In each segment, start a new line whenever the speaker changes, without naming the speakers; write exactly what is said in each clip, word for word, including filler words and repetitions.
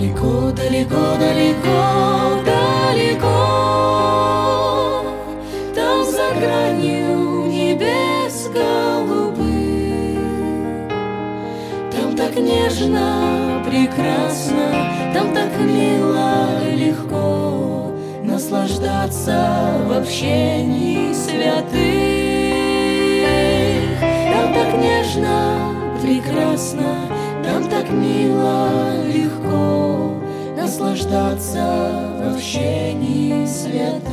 Далеко, далеко, далеко, далеко, там за гранью небес голубых, там так нежно, прекрасно, там так мило, легко наслаждаться в общении святых. Там так нежно, прекрасно, там так мило, легко наслаждаться в общении святых.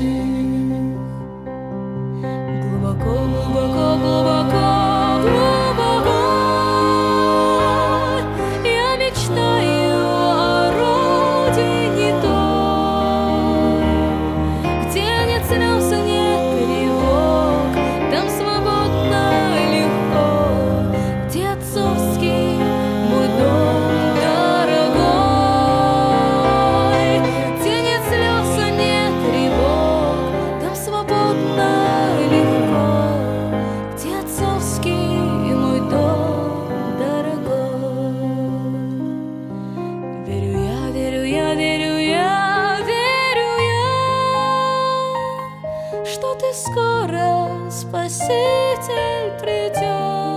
Глубоко, глубоко, глубоко, глубоко я мечтаю о родине той, где нет слез и нет тревог, там свободно, легко, где отцовский мой дом дорогой, где нет слез и нет тревог, там свободно, легко, где отцовский мой дом дорогой. Верю я, верю я, верю я, верю я, что ты скоро, Спаситель, придешь.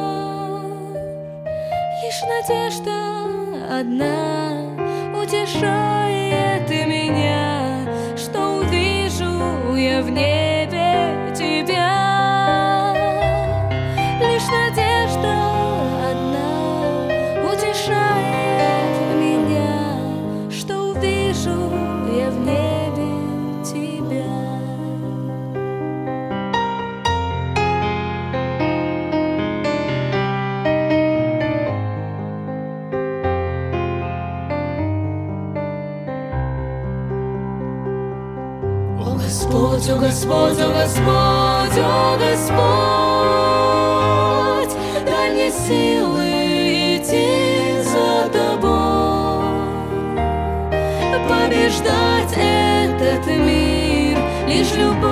Лишь надежда одна утешает и меня, что увижу я в небе тебя. Лишь надежда одна утешает меня, что увижу я в небе тебя. О Господь, о Господь, о Господь, о Господь, дай мне силы идти за Тобой, побеждать этот мир лишь любовь.